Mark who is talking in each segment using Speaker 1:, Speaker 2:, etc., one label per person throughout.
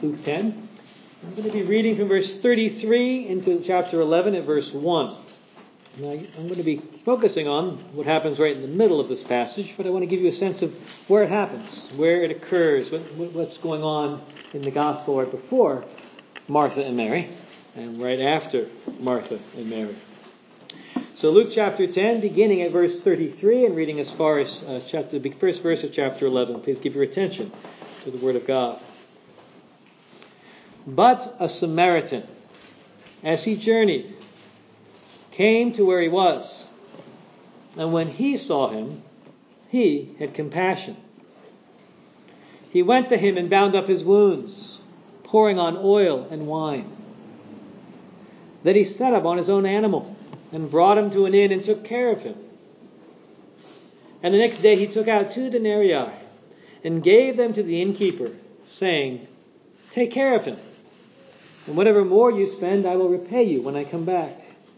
Speaker 1: Luke 10. I'm going to be reading from verse 33 into chapter 11 at verse 1. Now, I'm going to be focusing on what happens right in the middle of this passage, but I want to give you a sense of where it happens, where it occurs, what's going on in the gospel right before Martha and Mary, and right after Martha and Mary. So Luke chapter 10, beginning at verse 33 and reading as far as the first verse of chapter 11. Please give your attention to the Word of God. But a Samaritan, as he journeyed, came to where he was, and when he saw him, he had compassion. He went to him and bound up his wounds, pouring on oil and wine. Then he set him on his own animal and brought him to an inn and took care of him. And the next day he took out 2 denarii and gave them to the innkeeper, saying, "Take care of him, and whatever more you spend I will repay you when I come back."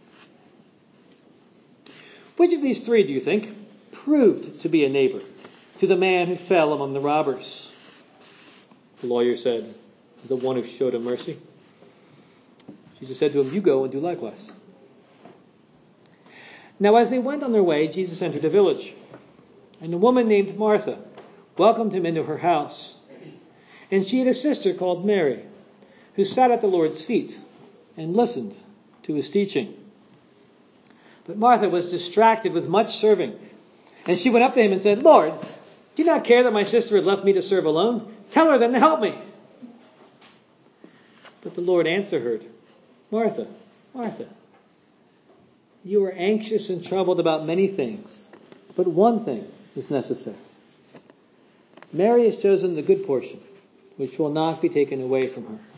Speaker 1: Which of these 3, do you think, proved to be a neighbor to the man who fell among the robbers? The lawyer said, "The one who showed him mercy." Jesus said to him, "You go and do likewise." Now as they went on their way, Jesus entered a village, and a woman named Martha welcomed him into her house. And she had a sister called Mary, who sat at the Lord's feet and listened to his teaching. But Martha was distracted with much serving, and she went up to him and said, "Lord, do you not care that my sister had left me to serve alone? Tell her then to help me." But the Lord answered her, "Martha, Martha, you are anxious and troubled about many things, but one thing is necessary. Mary has chosen the good portion, which will not be taken away from her."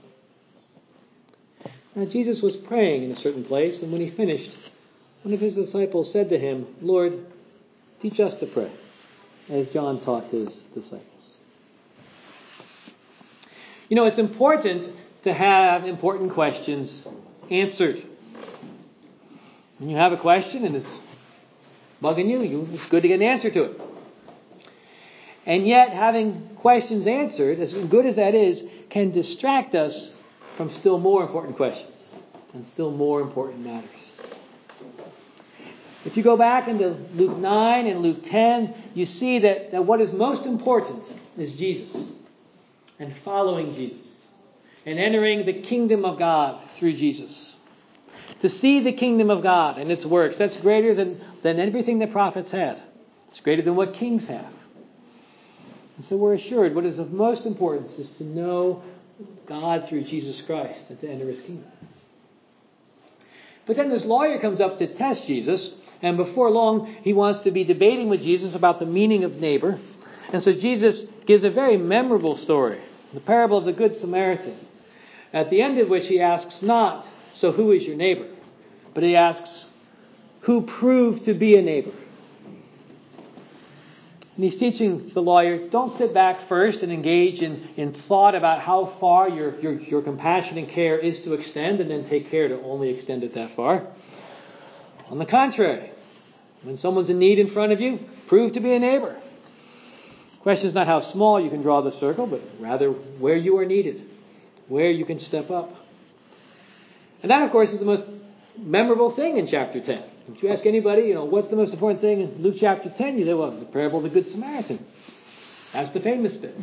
Speaker 1: Now Jesus was praying in a certain place, and when he finished, one of his disciples said to him, "Lord, teach us to pray, as John taught his disciples." You know, it's important to have important questions answered. When you have a question and it's bugging you, it's good to get an answer to it. And yet, having questions answered, as good as that is, can distract us from still more important questions and still more important matters. If you go back into Luke 9 and Luke 10, you see that what is most important is Jesus and following Jesus and entering the kingdom of God through Jesus. To see the kingdom of God and its works, that's greater than everything the prophets had. It's greater than what kings have. And so we're assured what is of most importance is to know God through Jesus Christ and to enter his kingdom. But then this lawyer comes up to test Jesus, and before long he wants to be debating with Jesus about the meaning of neighbor. And so Jesus gives a very memorable story, the parable of the Good Samaritan, at the end of which he asks not, "So who is your neighbor?" but he asks, "Who proved to be a neighbor?" And he's teaching the lawyer, don't sit back first and engage in thought about how far your compassion and care is to extend and then take care to only extend it that far. On the contrary, when someone's in need in front of you, prove to be a neighbor. The question is not how small you can draw the circle, but rather where you are needed, where you can step up. And that, of course, is the most memorable thing in chapter 10. If you ask anybody, what's the most important thing in Luke chapter 10, you say, well, the parable of the Good Samaritan. That's the famous bit.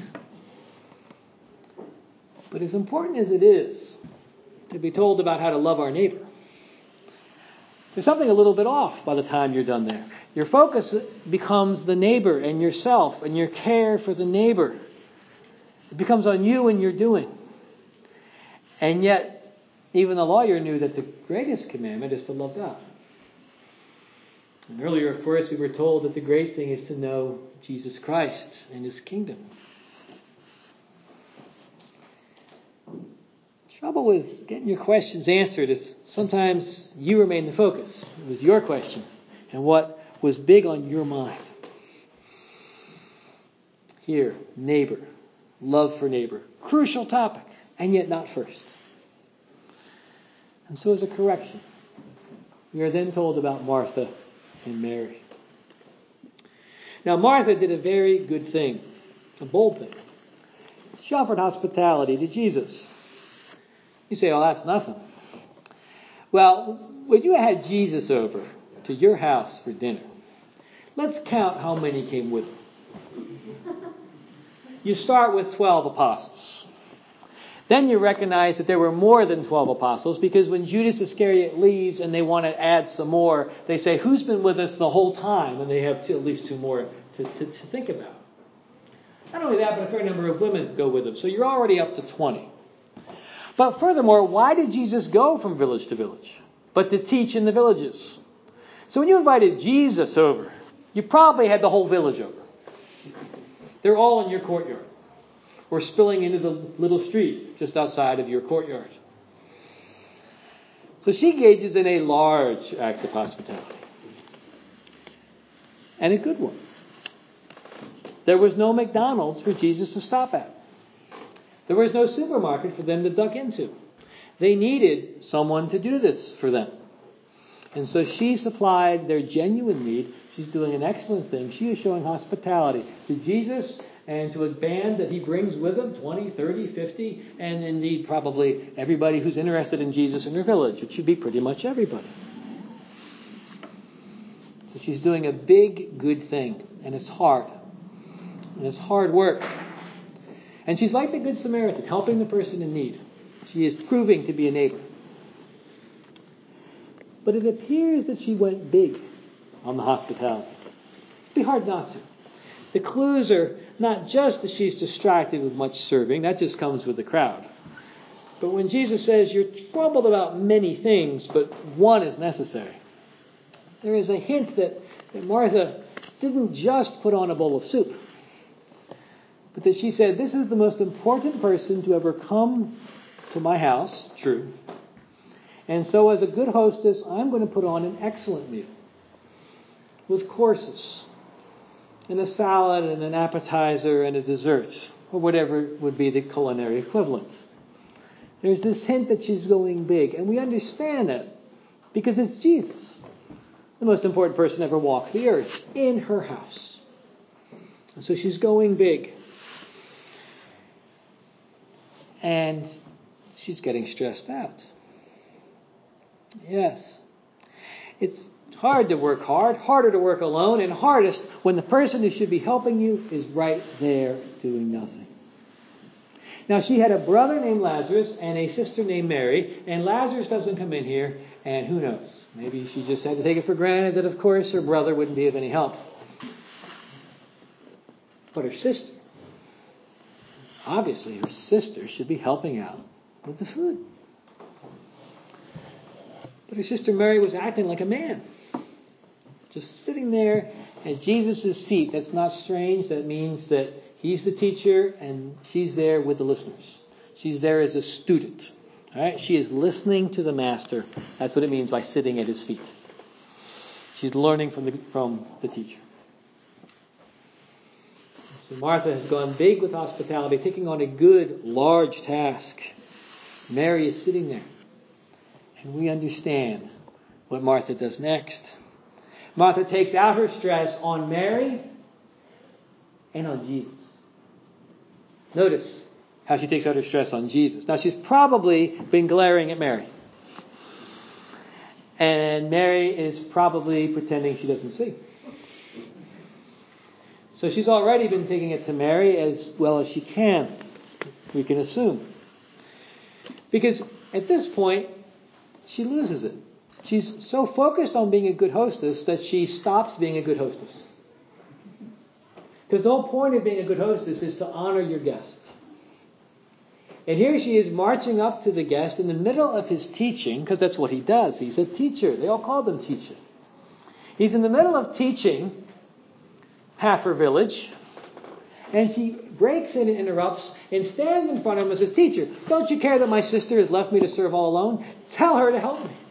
Speaker 1: But as important as it is to be told about how to love our neighbor, there's something a little bit off by the time you're done there. Your focus becomes the neighbor and yourself and your care for the neighbor. It becomes on you and your doing. And yet, even the lawyer knew that the greatest commandment is to love God. And earlier, of course, we were told that the great thing is to know Jesus Christ and his kingdom. Trouble with getting your questions answered is sometimes you remain the focus. It was your question and what was big on your mind. Here, neighbor, love for neighbor, crucial topic, and yet not first. And so as a correction, we are then told about Martha and Mary. Now Martha did a very good thing, a bold thing. She offered hospitality to Jesus. You say, oh, that's nothing. Well, when you had Jesus over to your house for dinner, let's count how many came with him. You start with 12 apostles. Then you recognize that there were more than 12 apostles, because when Judas Iscariot leaves and they want to add some more, they say, who's been with us the whole time? And they have at least two more to think about. Not only that, but a fair number of women go with them. So you're already up to 20. But furthermore, why did Jesus go from village to village? But to teach in the villages. So when you invited Jesus over, you probably had the whole village over. They're all in your courtyard, or spilling into the little street just outside of your courtyard. So she engages in a large act of hospitality. And a good one. There was no McDonald's for Jesus to stop at. There was no supermarket for them to duck into. They needed someone to do this for them. And so she supplied their genuine need. She's doing an excellent thing. She is showing hospitality to Jesus and to a band that he brings with him, 20, 30, 50, and indeed probably everybody who's interested in Jesus in her village. It should be pretty much everybody. So she's doing a big, good thing, and it's hard. And it's hard work. And she's like the Good Samaritan, helping the person in need. She is proving to be a neighbor. But it appears that she went big on the hospitality. It'd be hard not to. The clues are not just that she's distracted with much serving. That just comes with the crowd. But when Jesus says, you're troubled about many things, but one is necessary, there is a hint that Martha didn't just put on a bowl of soup, but that she said, this is the most important person to ever come to my house. True. And so as a good hostess, I'm going to put on an excellent meal with courses and a salad and an appetizer and a dessert, or whatever would be the culinary equivalent. There's this hint that she's going big, and we understand that because it's Jesus, the most important person ever walked the earth, in her house. And so she's going big. And she's getting stressed out. Yes. It's hard to work hard, harder to work alone, and hardest when the person who should be helping you is right there doing nothing. Now, she had a brother named Lazarus and a sister named Mary, and Lazarus doesn't come in here, and who knows? Maybe she just had to take it for granted that, of course, her brother wouldn't be of any help. But her sister, obviously her sister should be helping out with the food. But her sister Mary was acting like a man, just sitting there at Jesus' feet. That's not strange. That means that he's the teacher and she's there with the listeners. She's there as a student. All right? She is listening to the master. That's what it means by sitting at his feet. She's learning from the teacher. So Martha has gone big with hospitality, taking on a good, large task. Mary is sitting there. And we understand what Martha does next. Martha takes out her stress on Mary and on Jesus. Notice how she takes out her stress on Jesus. Now, she's probably been glaring at Mary. And Mary is probably pretending she doesn't see. So she's already been taking it to Mary as well as she can, we can assume. Because at this point, she loses it. She's so focused on being a good hostess that she stops being a good hostess. Because the whole point of being a good hostess is to honor your guest. And here she is marching up to the guest in the middle of his teaching, because that's what he does. He's a teacher. They all call him teacher. He's in the middle of teaching half her village, and she breaks in and interrupts and stands in front of him and says, "Teacher, don't you care that my sister has left me to serve all alone? Tell her to help me."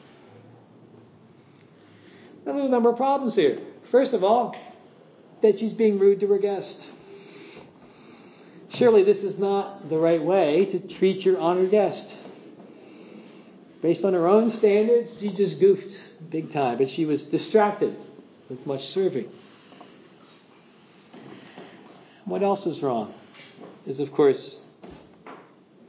Speaker 1: Now, there's a number of problems here. First of all, that she's being rude to her guest. Surely this is not the right way to treat your honored guest. Based on her own standards, she just goofed big time, but she was distracted with much serving. What else is wrong is, of course,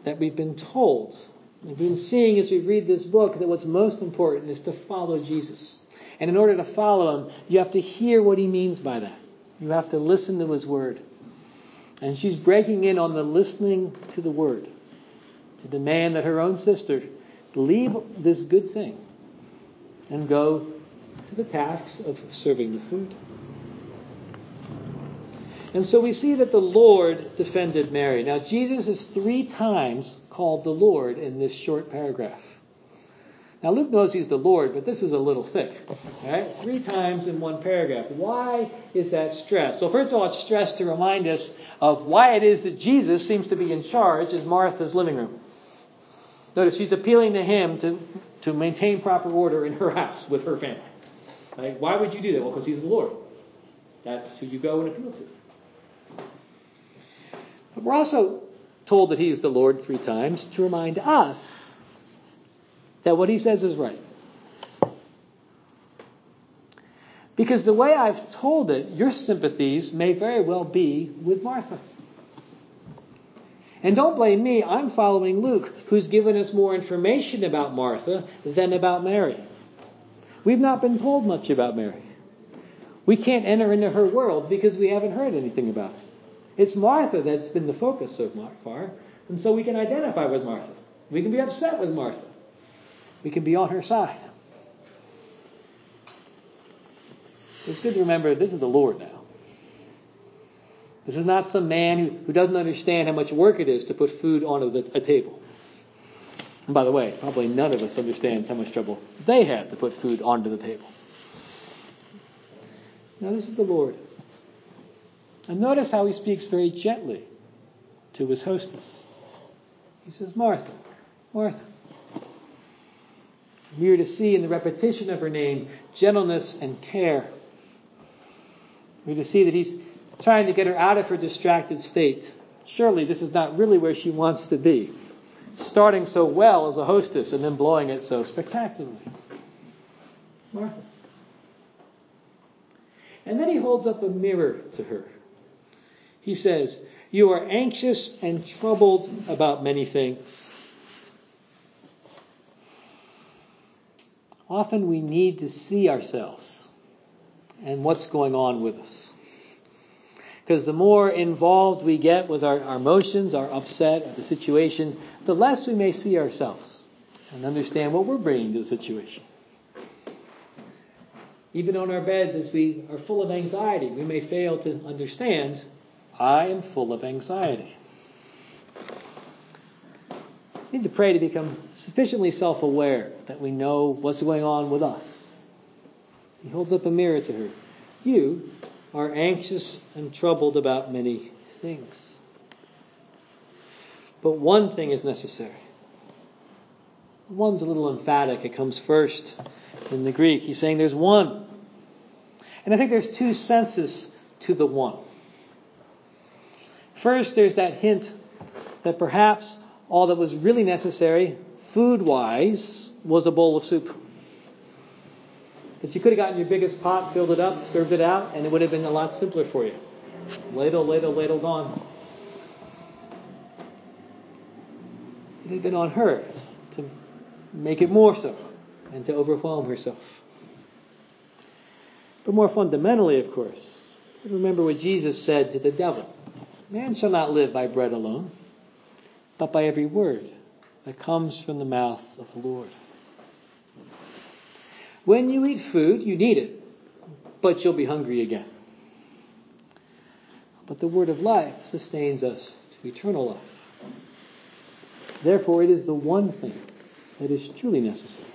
Speaker 1: that we've been told, we've been seeing as we read this book, that what's most important is to follow Jesus. And in order to follow him, you have to hear what he means by that. You have to listen to his word. And she's breaking in on the listening to the word, to demand that her own sister leave this good thing and go to the tasks of serving the food. And so we see that the Lord defended Mary. Now, Jesus is 3 times called the Lord in this short paragraph. Now, Luke knows he's the Lord, but this is a little thick. Right? 3 times in one paragraph. Why is that stressed? Well, first of all, it's stressed to remind us of why it is that Jesus seems to be in charge in Martha's living room. Notice she's appealing to him to maintain proper order in her house with her family. Right? Why would you do that? Well, because he's the Lord. That's who you go and appeal to. But we're also told that he is the Lord 3 times to remind us that what he says is right. Because the way I've told it, your sympathies may very well be with Martha. And don't blame me, I'm following Luke, who's given us more information about Martha than about Mary. We've not been told much about Mary. We can't enter into her world because we haven't heard anything about it. It's Martha that's been the focus so far, and so we can identify with Martha. We can be upset with Martha. We can be on her side. It's good to remember this is the Lord now. This is not some man who doesn't understand how much work it is to put food onto a table. And by the way, probably none of us understands how much trouble they had to put food onto the table. Now, this is the Lord. And notice how he speaks very gently to his hostess. He says, Martha, Martha. We are to see in the repetition of her name gentleness and care. We're to see that he's trying to get her out of her distracted state. Surely this is not really where she wants to be. Starting so well as a hostess and then blowing it so spectacularly. Martha. And then he holds up a mirror to her. He says, you are anxious and troubled about many things. Often we need to see ourselves and what's going on with us. Because the more involved we get with our emotions, our upset at the situation, the less we may see ourselves and understand what we're bringing to the situation. Even on our beds, as we are full of anxiety, we may fail to understand, I am full of anxiety. We need to pray to become sufficiently self-aware that we know what's going on with us. He holds up a mirror to her. You are anxious and troubled about many things. But one thing is necessary. One's a little emphatic. It comes first in the Greek. He's saying there's one. And I think there's 2 senses to the one. First, there's that hint that perhaps all that was really necessary, food-wise, was a bowl of soup. That you could have gotten your biggest pot, filled it up, served it out, and it would have been a lot simpler for you. Ladle, ladle, ladle, gone. It had been on her to make it more so and to overwhelm herself. But more fundamentally, of course, remember what Jesus said to the devil. Man shall not live by bread alone, but by every word that comes from the mouth of the Lord. When you eat food, you need it, but you'll be hungry again. But the word of life sustains us to eternal life. Therefore, it is the one thing that is truly necessary.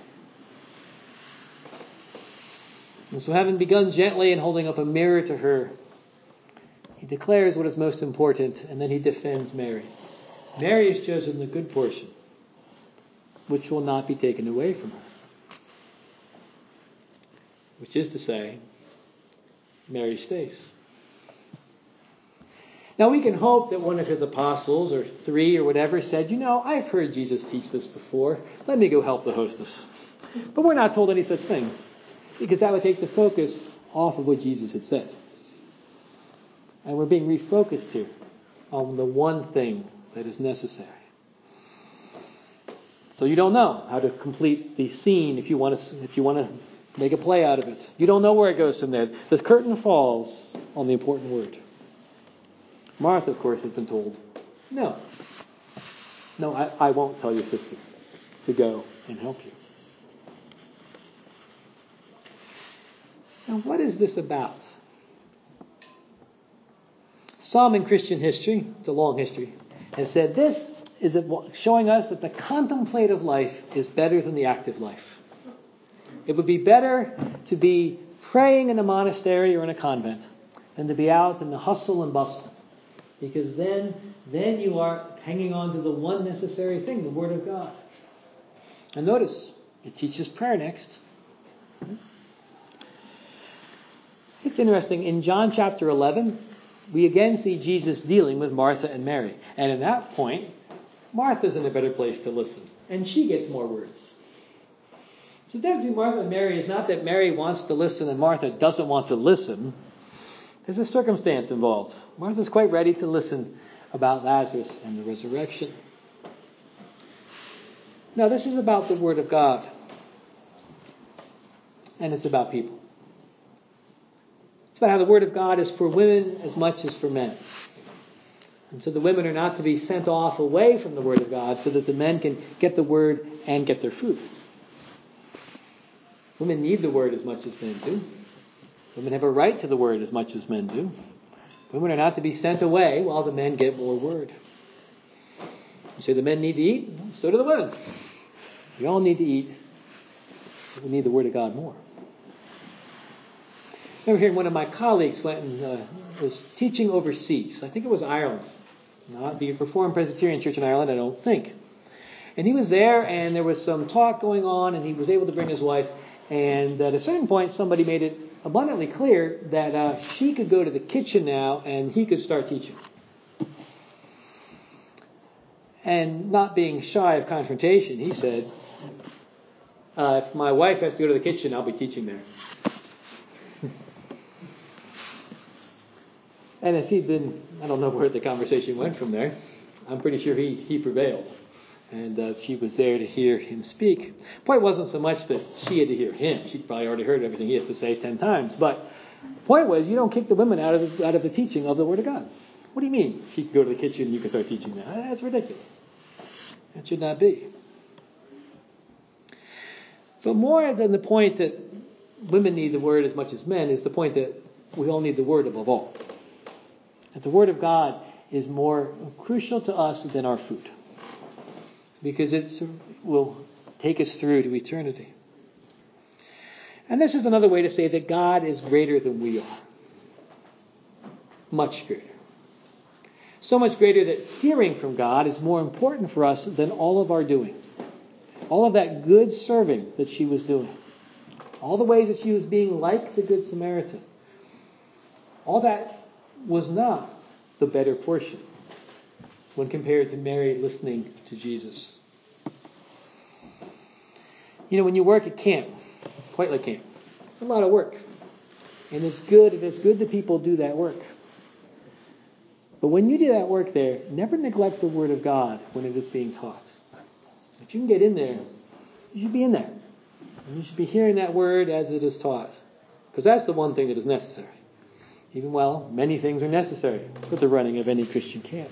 Speaker 1: And so, having begun gently and holding up a mirror to her, he declares what is most important, and then he defends Mary. Mary has chosen the good portion, which will not be taken away from her. Which is to say, Mary stays. Now we can hope that one of his apostles, or 3 or whatever, said, I've heard Jesus teach this before. Let me go help the hostess. But we're not told any such thing, because that would take the focus off of what Jesus had said. And we're being refocused here on the one thing that is necessary. So you don't know how to complete the scene if you want to make a play out of it. You don't know where it goes from there. The curtain falls on the important word. Martha, of course, has been told, no, I won't tell your sister to go and help you. Now, what is this about? Some in Christian history, it's a long history, has said this is showing us that the contemplative life is better than the active life. It would be better to be praying in a monastery or in a convent than to be out in the hustle and bustle. Because then you are hanging on to the one necessary thing, the Word of God. And notice, it teaches prayer next. It's interesting, in John chapter 11, we again see Jesus dealing with Martha and Mary. And at that point, Martha's in a better place to listen. And she gets more words. So the difference between Martha and Mary is not that Mary wants to listen and Martha doesn't want to listen. There's a circumstance involved. Martha's quite ready to listen about Lazarus and the resurrection. Now, this is about the Word of God. And it's about people. It's about how the Word of God is for women as much as for men. And so the women are not to be sent off away from the Word of God so that the men can get the Word and get their food. Women need the Word as much as men do. Women have a right to the Word as much as men do. Women are not to be sent away while the men get more Word. You say the men need to eat? So do the women. We all need to eat. But we need the Word of God more. I remember hearing one of my colleagues went and was teaching overseas. I think it was Ireland. Not the Reformed Presbyterian Church in Ireland, I don't think. And he was there, and there was some talk going on, and he was able to bring his wife. And at a certain point, somebody made it abundantly clear that she could go to the kitchen now, and he could start teaching. And not being shy of confrontation, he said, if my wife has to go to the kitchen, I'll be teaching there. And if he'd been, I don't know where the conversation went from there. I'm pretty sure he prevailed. And she was there to hear him speak. The point wasn't so much that she had to hear him. She'd probably already heard everything he has to say 10 times. But the point was, you don't kick the women out of the teaching of the Word of God. What do you mean? She can go to the kitchen and you can start teaching now. That's ridiculous. That should not be. But more than the point that women need the Word as much as men is the point that we all need the Word above all. That the Word of God is more crucial to us than our food. Because it will take us through to eternity. And this is another way to say that God is greater than we are. Much greater. So much greater that hearing from God is more important for us than all of our doing. All of that good serving that she was doing. All the ways that she was being like the Good Samaritan. All that was not the better portion when compared to Mary listening to Jesus. You know, when you work at camp, White Lake Camp, it's a lot of work. And it's good that people do that work. But when you do that work there, never neglect the Word of God when it is being taught. If you can get in there, you should be in there. And you should be hearing that Word as it is taught. Because that's the one thing that is necessary. Even while many things are necessary for the running of any Christian camp.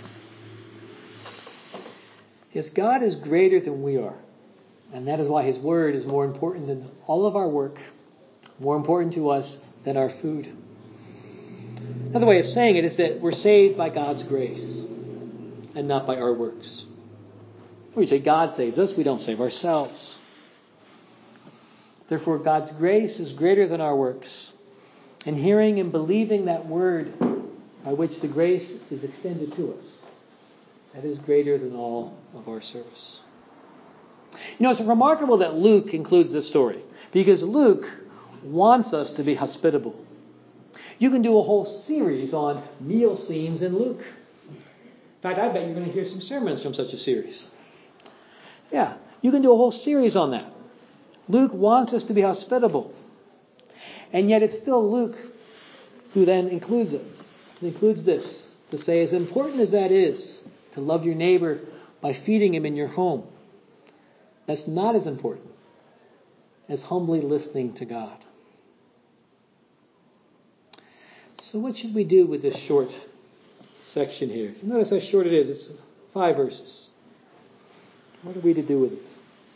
Speaker 1: Yes, God is greater than we are. And that is why His Word is more important than all of our work. More important to us than our food. Another way of saying it is that we're saved by God's grace and not by our works. When we say God saves us, we don't save ourselves. Therefore, God's grace is greater than our works. And hearing and believing that word by which the grace is extended to us, that is greater than all of our service. You know, it's remarkable that Luke includes this story, because Luke wants us to be hospitable. You can do a whole series on meal scenes in Luke. In fact, I bet you're going to hear some sermons from such a series. Yeah, you can do a whole series on that. Luke wants us to be hospitable. And yet it's still Luke who then includes this. He includes this to say, as important as that is, to love your neighbor by feeding him in your home, That's not as important as humbly listening to God. So what should we do with this short section here? Notice how short it is. It's 5 verses. What are we to do with it?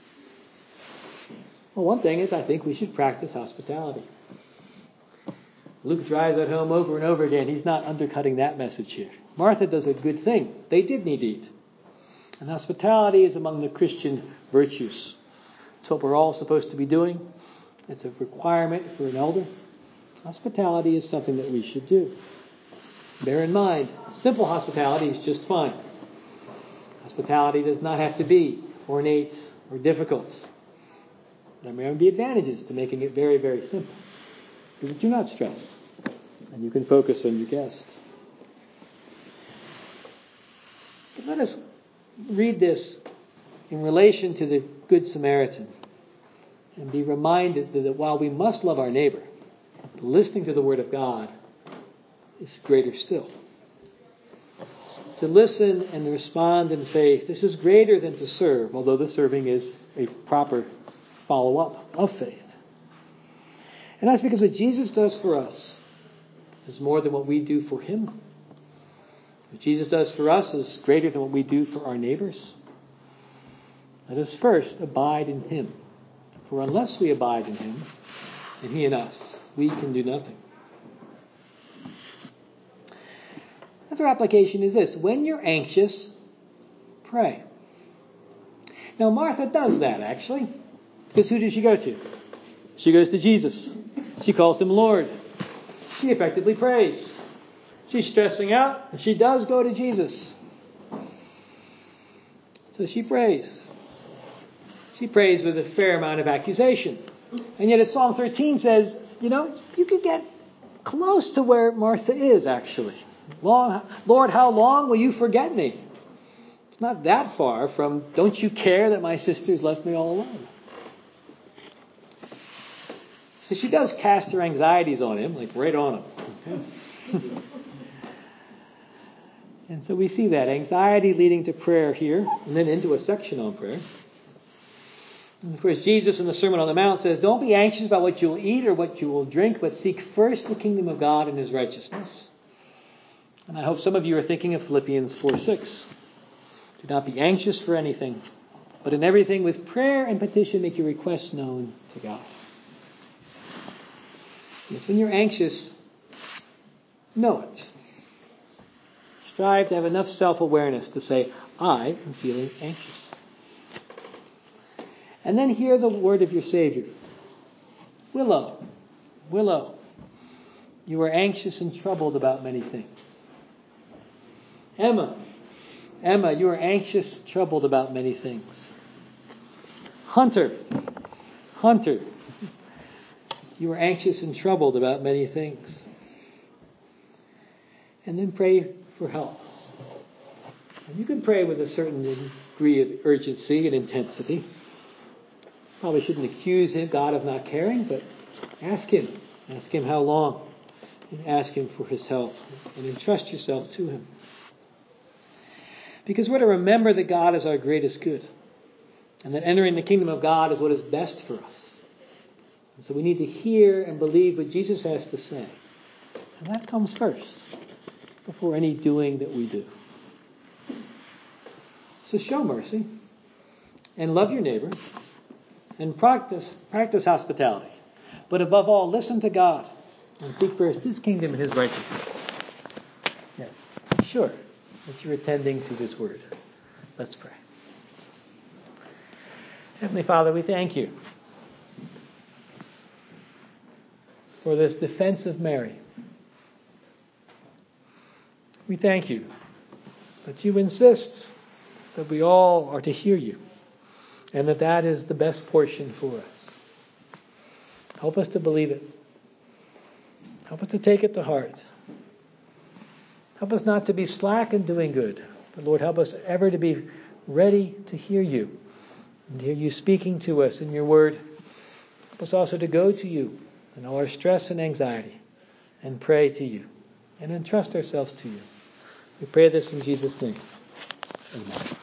Speaker 1: Well, one thing is I think we should practice hospitality. Luke drives that home over and over again. He's not undercutting that message here. Martha does a good thing. They did need to eat. And hospitality is among the Christian virtues. It's what we're all supposed to be doing. It's a requirement for an elder. Hospitality is something that we should do. Bear in mind, simple hospitality is just fine. Hospitality does not have to be ornate or difficult. There may be advantages to making it very, very simple, so that you're not stressed and you can focus on your guest. But let us read this in relation to the Good Samaritan and be reminded that while we must love our neighbor, listening to the Word of God is greater still. To listen and respond in faith, this is greater than to serve, although the serving is a proper follow-up of faith. And that's because what Jesus does for us is more than what we do for Him. What Jesus does for us is greater than what we do for our neighbors. Let us first abide in Him. For unless we abide in Him, and He in us, we can do nothing. Another application is this. When you're anxious, pray. Now Martha does that actually. Because who does she go to? She goes to Jesus. She calls Him Lord. She effectively prays. She's stressing out, and she does go to Jesus. So she prays. She prays with a fair amount of accusation. And yet as Psalm 13 says, you could get close to where Martha is actually. Lord, how long will you forget me? It's not that far from, don't you care that my sister's left me all alone? So she does cast her anxieties on Him, like right on Him. Okay? And so we see that. Anxiety leading to prayer here, and then into a section on prayer. And of course, Jesus in the Sermon on the Mount says, don't be anxious about what you'll eat or what you will drink, but seek first the kingdom of God and His righteousness. And I hope some of you are thinking of Philippians 4:6. Do not be anxious for anything, but in everything with prayer and petition make your requests known to God. Yes, when you're anxious, know it. Strive to have enough self-awareness to say, I am feeling anxious. And then hear the word of your Savior. Willow, you are anxious and troubled about many things. Emma, you are anxious, troubled about many things. Hunter, you are anxious and troubled about many things. And then pray for help. And you can pray with a certain degree of urgency and intensity. Probably shouldn't accuse God of not caring, but ask Him. Ask Him how long. And ask Him for His help. And entrust yourself to Him. Because we're to remember that God is our greatest good. And that entering the kingdom of God is what is best for us. And so we need to hear and believe what Jesus has to say. And that comes first, before any doing that we do. So show mercy. And love your neighbor. And practice hospitality. But above all, listen to God. And seek first His kingdom and His righteousness. Yes, sure that you're attending to this word. Let's pray. Heavenly Father, we thank You for this defense of Mary. We thank You that You insist that we all are to hear You, and that is the best portion for us. Help us to believe it. Help us to take it to heart. Help us not to be slack in doing good, but Lord, help us ever to be ready to hear You and hear You speaking to us in Your word. Help us also to go to You in all our stress and anxiety and pray to You and entrust ourselves to You. We pray this in Jesus' name. Amen.